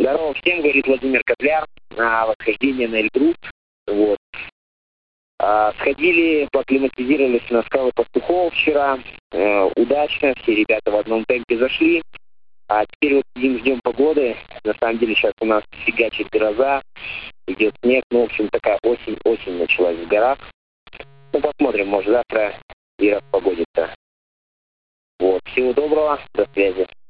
Здорово всем, говорит Владимир Котляр, на восхождение на Эльбрус. Вот. Сходили, поакклиматизировались на скалы Пастухов вчера. Удачно, все ребята в одном темпе зашли. А теперь вот сидим, ждем погоды. На самом деле сейчас у нас фигачит гроза, идет снег. Ну, в общем, такая осень началась в горах. Ну, посмотрим, может завтра и распогодится. Вот. Всего доброго, до связи.